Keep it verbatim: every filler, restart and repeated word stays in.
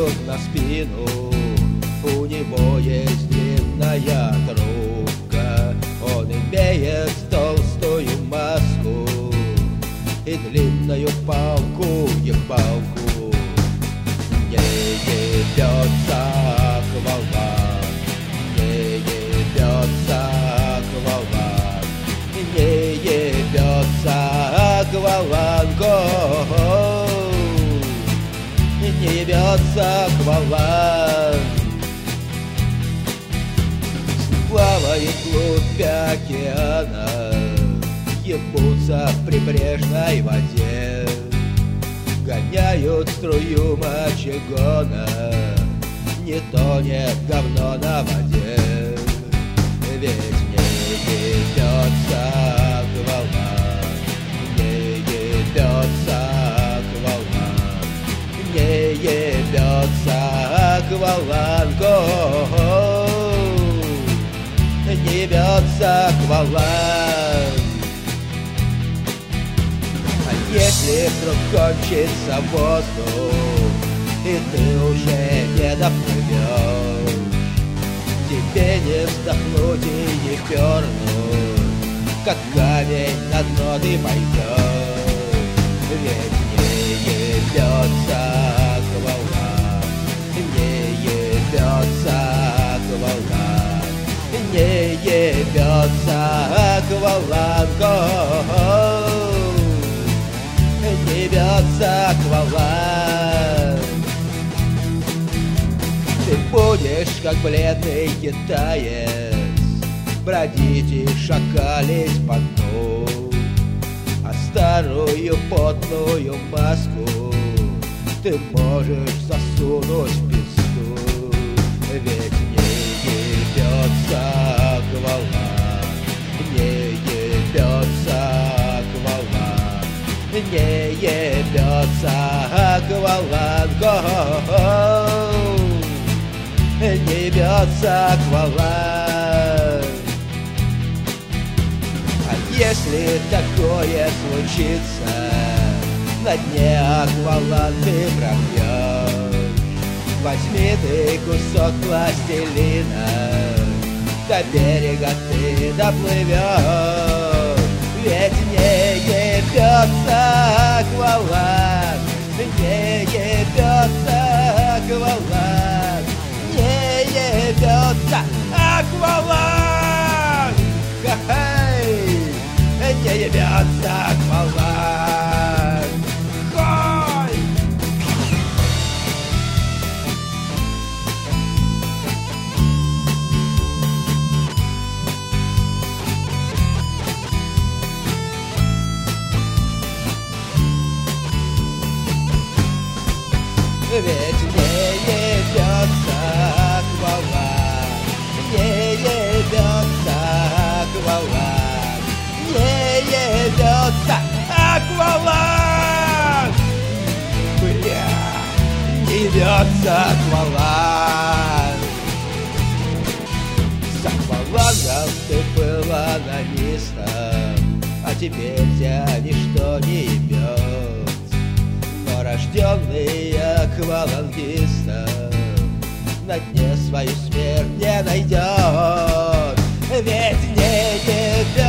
лег на спину. У него есть длинная трубка, он имеет толстую маску и длинную палку, и палку. Не ебется акваланг, не ебется акваланг, не ебется акваланг, не ебется акваланг. Плавает вглубь океана, ебутся в прибрежной воде, гоняют струю мочегона, не тонет говно на воде. Ведь не ебется акваланг, не ебется акваланг, не ебется акваланг, не бьется акваланг. А если вдруг кончится воздух, и ты уже не доплывешь, тебе не вздохнуть и не пернуть, как камень на дно ты пойдешь. Ведь не ебется акваланг, не ебется акваланг, не ебется акваланг, не бьется акваланг. Ты будешь, как бледный китаец, бродить и шакалить по дну, а старую потную маску ты можешь засунуть в песку. Ведь не ебется акваланг, не ебется акваланг, не ебется акваланг, не бьется акваланг. А если такое случится, на дне акваланг ты пробьешь, возьми ты кусок пластилина, до берега ты доплывешь. Ведь не ебется акваланг, не ебется акваланг, не ебется акваланг, хай, не ебется акваланг, хай. Ведь не ебется акваланг, не ебется акваланг, не ебется акваланг, бля, не ебется акваланг. С аквалангом ты был анонистом, а теперь тебя ничто не ебет. Но рожденный аквалангистом на дне свою смерть не найдет. Ведь не ебет